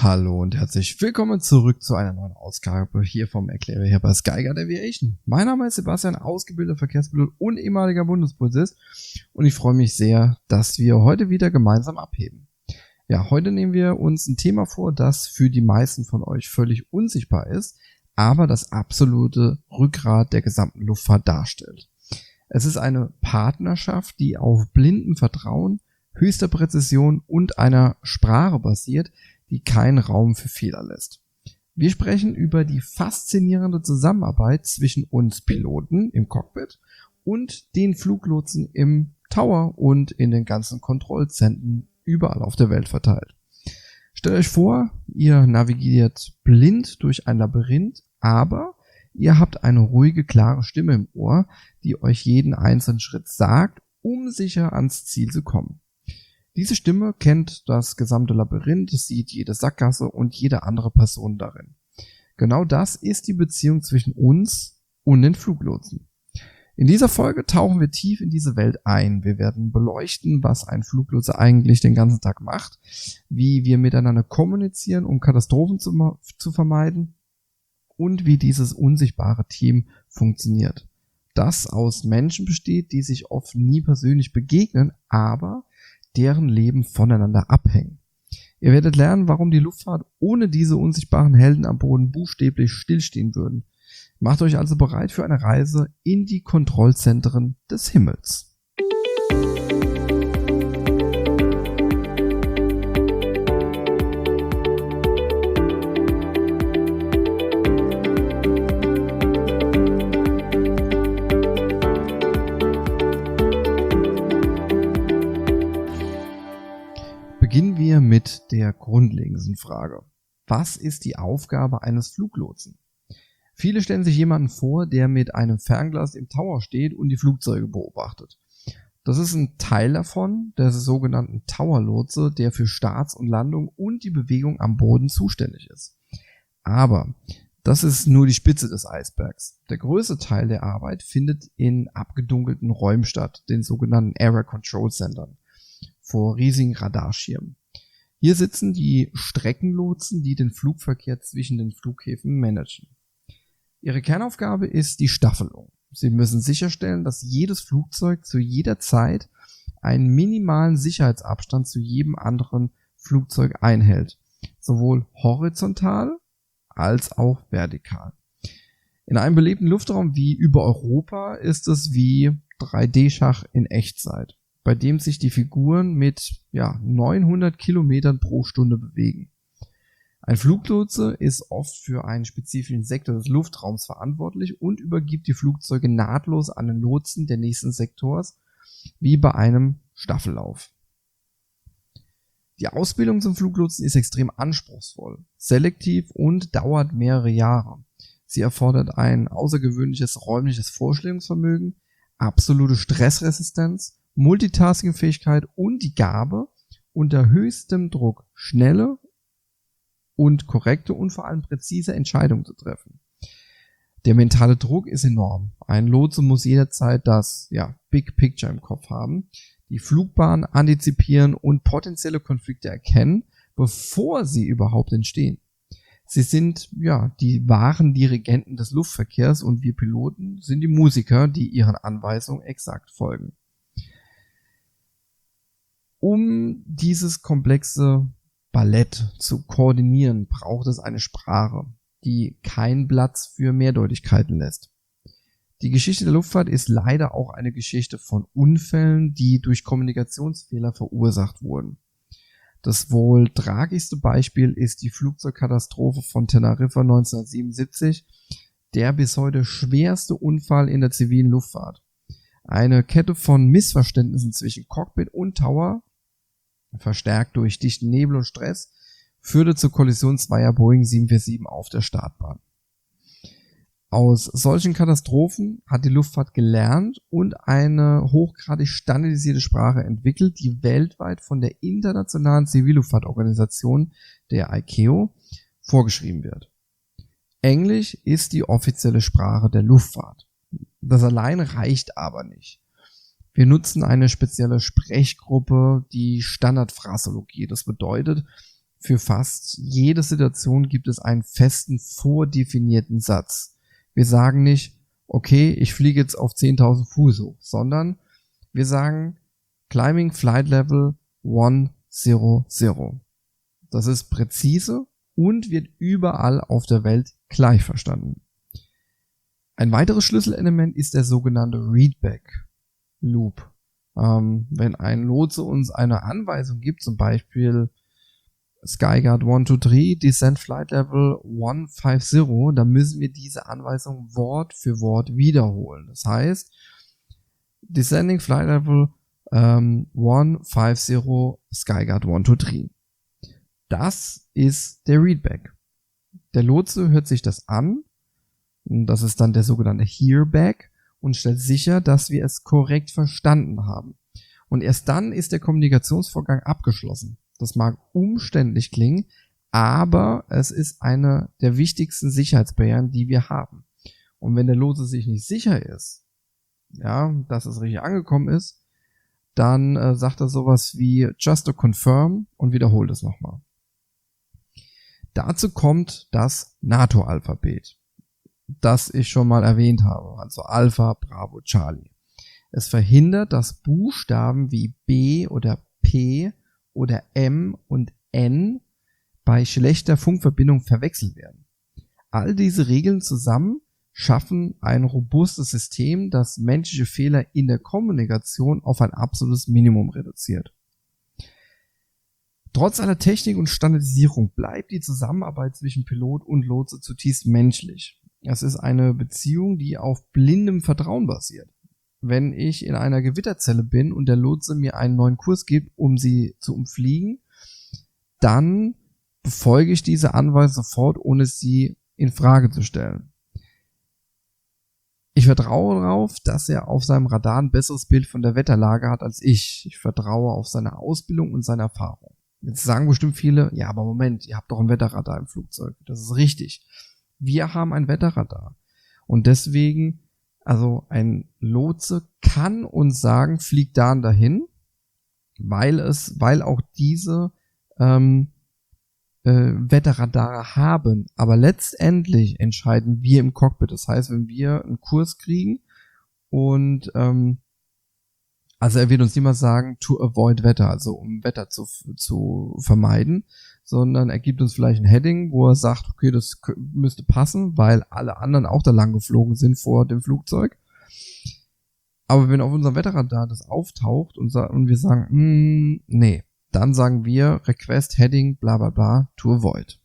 Hallo und herzlich willkommen zurück zu einer neuen Ausgabe hier vom Erklärer hier bei Skyguide Aviation. Mein Name ist Sebastian, ausgebildeter Verkehrspilot und ehemaliger Bundespolizist, und ich freue mich sehr, dass wir heute wieder gemeinsam abheben. Ja, heute nehmen wir uns ein Thema vor, das für die meisten von euch völlig unsichtbar ist, aber das absolute Rückgrat der gesamten Luftfahrt darstellt. Es ist eine Partnerschaft, die auf blindem Vertrauen, höchster Präzision und einer Sprache basiert, die keinen Raum für Fehler lässt. Wir sprechen über die faszinierende Zusammenarbeit zwischen uns Piloten im Cockpit und den Fluglotsen im Tower und in den ganzen Kontrollzentren überall auf der Welt verteilt. Stellt euch vor, ihr navigiert blind durch ein Labyrinth, aber ihr habt eine ruhige, klare Stimme im Ohr, die euch jeden einzelnen Schritt sagt, um sicher ans Ziel zu kommen. Diese Stimme kennt das gesamte Labyrinth, sieht jede Sackgasse und jede andere Person darin. Genau das ist die Beziehung zwischen uns und den Fluglotsen. In dieser Folge tauchen wir tief in diese Welt ein. Wir werden beleuchten, was ein Fluglotse eigentlich den ganzen Tag macht, wie wir miteinander kommunizieren, um Katastrophen zu vermeiden, und wie dieses unsichtbare Team funktioniert. Das aus Menschen besteht, die sich oft nie persönlich begegnen, aber deren Leben voneinander abhängen. Ihr werdet lernen, warum die Luftfahrt ohne diese unsichtbaren Helden am Boden buchstäblich stillstehen würden. Macht euch also bereit für eine Reise in die Kontrollzentren des Himmels. Beginnen wir mit der grundlegendsten Frage. Was ist die Aufgabe eines Fluglotsen? Viele stellen sich jemanden vor, der mit einem Fernglas im Tower steht und die Flugzeuge beobachtet. Das ist ein Teil davon, der sogenannten Tower-Lotse, der für Starts und Landung und die Bewegung am Boden zuständig ist. Aber das ist nur die Spitze des Eisbergs. Der größte Teil der Arbeit findet in abgedunkelten Räumen statt, den sogenannten Area Control Centern, vor riesigen Radarschirmen. Hier sitzen die Streckenlotsen, die den Flugverkehr zwischen den Flughäfen managen. Ihre Kernaufgabe ist die Staffelung. Sie müssen sicherstellen, dass jedes Flugzeug zu jeder Zeit einen minimalen Sicherheitsabstand zu jedem anderen Flugzeug einhält, sowohl horizontal als auch vertikal. In einem belebten Luftraum wie über Europa ist es wie 3D-Schach in Echtzeit, bei dem sich die Figuren mit 900 Kilometern pro Stunde bewegen. Ein Fluglotse ist oft für einen spezifischen Sektor des Luftraums verantwortlich und übergibt die Flugzeuge nahtlos an den Lotsen des nächsten Sektors, wie bei einem Staffellauf. Die Ausbildung zum Fluglotsen ist extrem anspruchsvoll, selektiv und dauert mehrere Jahre. Sie erfordert ein außergewöhnliches räumliches Vorstellungsvermögen, absolute Stressresistenz, Multitasking-Fähigkeit und die Gabe, unter höchstem Druck schnelle und korrekte und vor allem präzise Entscheidungen zu treffen. Der mentale Druck ist enorm. Ein Lotse muss jederzeit das Big Picture im Kopf haben, die Flugbahn antizipieren und potenzielle Konflikte erkennen, bevor sie überhaupt entstehen. Sie sind die wahren Dirigenten des Luftverkehrs, und wir Piloten sind die Musiker, die ihren Anweisungen exakt folgen. Um dieses komplexe Ballett zu koordinieren, braucht es eine Sprache, die keinen Platz für Mehrdeutigkeiten lässt. Die Geschichte der Luftfahrt ist leider auch eine Geschichte von Unfällen, die durch Kommunikationsfehler verursacht wurden. Das wohl tragischste Beispiel ist die Flugzeugkatastrophe von Teneriffa 1977, der bis heute schwerste Unfall in der zivilen Luftfahrt. Eine Kette von Missverständnissen zwischen Cockpit und Tower, verstärkt durch dichten Nebel und Stress, führte zur Kollision zweier Boeing 747 auf der Startbahn. Aus solchen Katastrophen hat die Luftfahrt gelernt und eine hochgradig standardisierte Sprache entwickelt, die weltweit von der Internationalen Zivilluftfahrtorganisation, der ICAO, vorgeschrieben wird. Englisch ist die offizielle Sprache der Luftfahrt. Das allein reicht aber nicht. Wir nutzen eine spezielle Sprechgruppe, die Standardphraseologie. Das bedeutet, für fast jede Situation gibt es einen festen, vordefinierten Satz. Wir sagen nicht, okay, ich fliege jetzt auf 10.000 Fuß hoch, sondern wir sagen Climbing Flight Level 100. Das ist präzise und wird überall auf der Welt gleich verstanden. Ein weiteres Schlüsselelement ist der sogenannte Readback Loop. Wenn ein Lotse uns eine Anweisung gibt, zum Beispiel Skyguard 123, Descent Flight Level 150, dann müssen wir diese Anweisung Wort für Wort wiederholen. Das heißt, Descending Flight Level 150, Skyguard 123. Das ist der Readback. Der Lotse hört sich das an, das ist dann der sogenannte Hearback, und stellt sicher, dass wir es korrekt verstanden haben. Und erst dann ist der Kommunikationsvorgang abgeschlossen. Das mag umständlich klingen, aber es ist eine der wichtigsten Sicherheitsbarrieren, die wir haben. Und wenn der Lotse sich nicht sicher ist, ja, dass es richtig angekommen ist, dann sagt er sowas wie just to confirm und wiederholt es nochmal. Dazu kommt das NATO-Alphabet, das ich schon mal erwähnt habe, also Alpha, Bravo, Charlie. Es verhindert, dass Buchstaben wie B oder P oder M und N bei schlechter Funkverbindung verwechselt werden. All diese Regeln zusammen schaffen ein robustes System, das menschliche Fehler in der Kommunikation auf ein absolutes Minimum reduziert. Trotz aller Technik und Standardisierung bleibt die Zusammenarbeit zwischen Pilot und Lotse zutiefst menschlich. Es ist eine Beziehung, die auf blindem Vertrauen basiert. Wenn ich in einer Gewitterzelle bin und der Lotse mir einen neuen Kurs gibt, um sie zu umfliegen, dann befolge ich diese Anweisung sofort, ohne sie in Frage zu stellen. Ich vertraue darauf, dass er auf seinem Radar ein besseres Bild von der Wetterlage hat als ich. Ich vertraue auf seine Ausbildung und seine Erfahrung. Jetzt sagen bestimmt viele, ja, aber Moment, ihr habt doch ein Wetterradar im Flugzeug. Das ist richtig. Wir haben ein Wetterradar. Und deswegen, also ein Lotse kann uns sagen, flieg da und dahin, weil auch diese Wetterradare haben. Aber letztendlich entscheiden wir im Cockpit. Das heißt, wenn wir einen Kurs kriegen und also er wird uns niemals sagen, to avoid Wetter, also um Wetter zu vermeiden, sondern er gibt uns vielleicht ein Heading, wo er sagt, okay, das müsste passen, weil alle anderen auch da lang geflogen sind vor dem Flugzeug. Aber wenn auf unserem Wetterradar das auftaucht und wir sagen, nee, dann sagen wir Request Heading bla bla bla to avoid.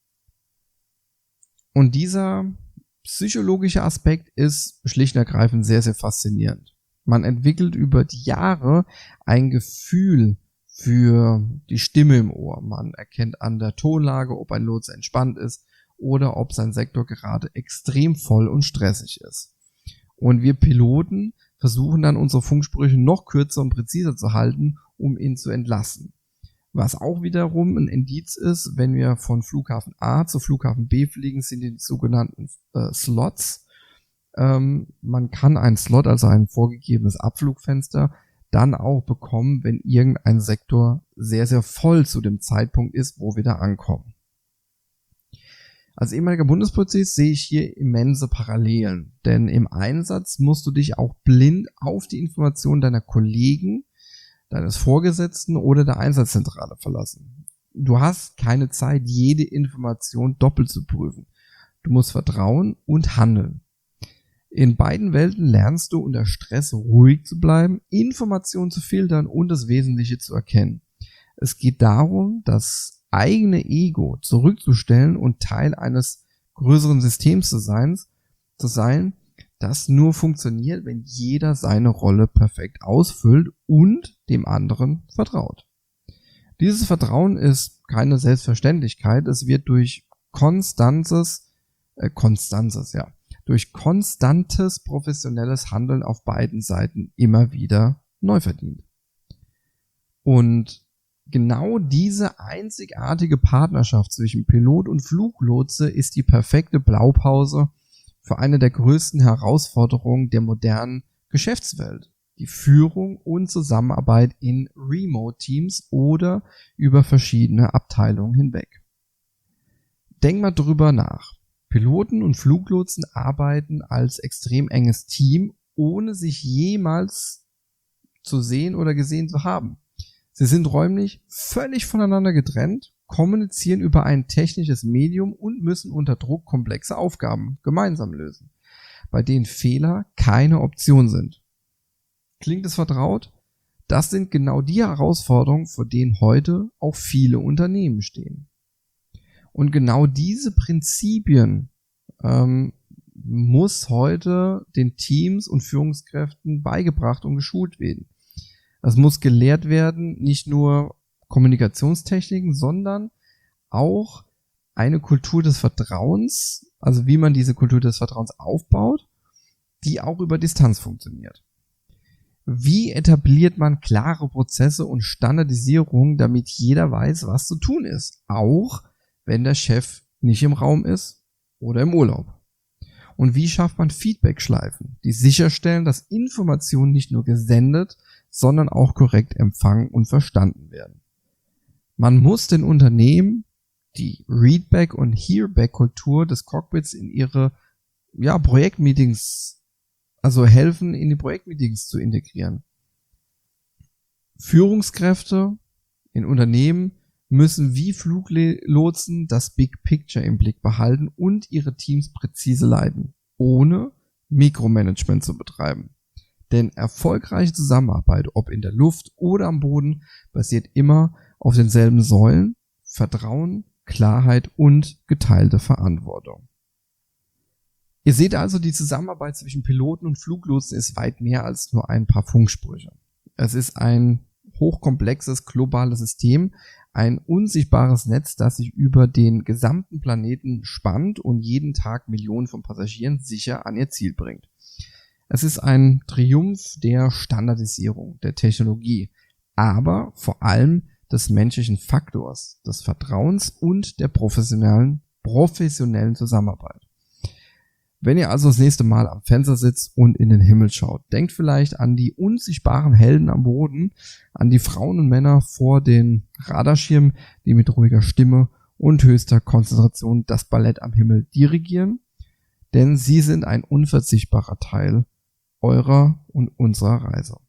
Und dieser psychologische Aspekt ist schlicht und ergreifend sehr, sehr faszinierend. Man entwickelt über die Jahre ein Gefühl für die Stimme im Ohr. Man erkennt an der Tonlage, ob ein Lotse entspannt ist oder ob sein Sektor gerade extrem voll und stressig ist. Und wir Piloten versuchen dann unsere Funksprüche noch kürzer und präziser zu halten, um ihn zu entlasten. Was auch wiederum ein Indiz ist, wenn wir von Flughafen A zu Flughafen B fliegen, sind die sogenannten Slots. Man kann einen Slot, also ein vorgegebenes Abflugfenster, dann auch bekommen, wenn irgendein Sektor sehr, sehr voll zu dem Zeitpunkt ist, wo wir da ankommen. Als ehemaliger Bundespolizist sehe ich hier immense Parallelen, denn im Einsatz musst du dich auch blind auf die Informationen deiner Kollegen, deines Vorgesetzten oder der Einsatzzentrale verlassen. Du hast keine Zeit, jede Information doppelt zu prüfen. Du musst vertrauen und handeln. In beiden Welten lernst du unter Stress ruhig zu bleiben, Informationen zu filtern und das Wesentliche zu erkennen. Es geht darum, das eigene Ego zurückzustellen und Teil eines größeren Systems zu sein, das nur funktioniert, wenn jeder seine Rolle perfekt ausfüllt und dem anderen vertraut. Dieses Vertrauen ist keine Selbstverständlichkeit, es wird durch konstantes professionelles Handeln auf beiden Seiten immer wieder neu verdient. Und genau diese einzigartige Partnerschaft zwischen Pilot und Fluglotse ist die perfekte Blaupause für eine der größten Herausforderungen der modernen Geschäftswelt. die Führung und Zusammenarbeit in Remote-Teams oder über verschiedene Abteilungen hinweg. Denk mal drüber nach. Piloten und Fluglotsen arbeiten als extrem enges Team, ohne sich jemals zu sehen oder gesehen zu haben. Sie sind räumlich völlig voneinander getrennt, kommunizieren über ein technisches Medium und müssen unter Druck komplexe Aufgaben gemeinsam lösen, bei denen Fehler keine Option sind. Klingt es vertraut? Das sind genau die Herausforderungen, vor denen heute auch viele Unternehmen stehen. Und genau diese Prinzipien muss heute den Teams und Führungskräften beigebracht und geschult werden. Das muss gelehrt werden, nicht nur Kommunikationstechniken, sondern auch eine Kultur des Vertrauens, also wie man diese Kultur des Vertrauens aufbaut, die auch über Distanz funktioniert. Wie etabliert man klare Prozesse und Standardisierung, damit jeder weiß, was zu tun ist, auch wenn der Chef nicht im Raum ist oder im Urlaub? Und wie schafft man Feedback-Schleifen, die sicherstellen, dass Informationen nicht nur gesendet, sondern auch korrekt empfangen und verstanden werden? Man muss den Unternehmen die Readback- und Hearback-Kultur des Cockpits in ihre Projektmeetings, also helfen, in die Projektmeetings zu integrieren. Führungskräfte in Unternehmen müssen wie Fluglotsen das Big Picture im Blick behalten und ihre Teams präzise leiten, ohne Mikromanagement zu betreiben. Denn erfolgreiche Zusammenarbeit, ob in der Luft oder am Boden, basiert immer auf denselben Säulen: Vertrauen, Klarheit und geteilte Verantwortung. Ihr seht also, die Zusammenarbeit zwischen Piloten und Fluglotsen ist weit mehr als nur ein paar Funksprüche. Es ist ein hochkomplexes globales System, ein unsichtbares Netz, das sich über den gesamten Planeten spannt und jeden Tag Millionen von Passagieren sicher an ihr Ziel bringt. Es ist ein Triumph der Standardisierung, der Technologie, aber vor allem des menschlichen Faktors, des Vertrauens und der professionellen Zusammenarbeit. Wenn ihr also das nächste Mal am Fenster sitzt und in den Himmel schaut, denkt vielleicht an die unsichtbaren Helden am Boden, an die Frauen und Männer vor den Radarschirmen, die mit ruhiger Stimme und höchster Konzentration das Ballett am Himmel dirigieren, denn sie sind ein unverzichtbarer Teil eurer und unserer Reise.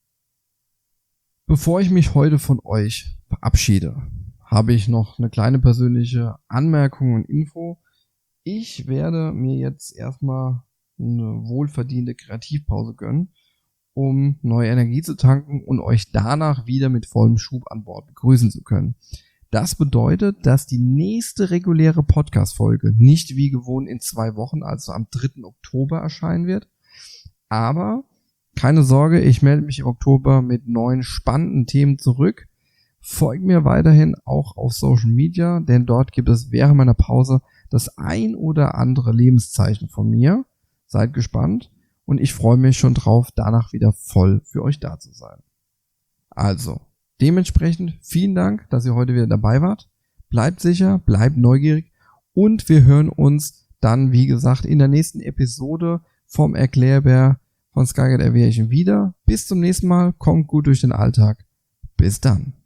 Bevor ich mich heute von euch verabschiede, habe ich noch eine kleine persönliche Anmerkung und Info. Ich werde mir jetzt erstmal eine wohlverdiente Kreativpause gönnen, um neue Energie zu tanken und euch danach wieder mit vollem Schub an Bord begrüßen zu können. Das bedeutet, dass die nächste reguläre Podcast-Folge nicht wie gewohnt in 2 Wochen, also am 3. Oktober erscheinen wird. Aber keine Sorge, ich melde mich im Oktober mit neuen spannenden Themen zurück. Folgt mir weiterhin auch auf Social Media, denn dort gibt es während meiner Pause das ein oder andere Lebenszeichen von mir. Seid gespannt und ich freue mich schon drauf, danach wieder voll für euch da zu sein. Also, dementsprechend vielen Dank, dass ihr heute wieder dabei wart. Bleibt sicher, bleibt neugierig und wir hören uns dann, wie gesagt, in der nächsten Episode vom Erklärbär von Skyguide Aviation wieder. Bis zum nächsten Mal, kommt gut durch den Alltag. Bis dann.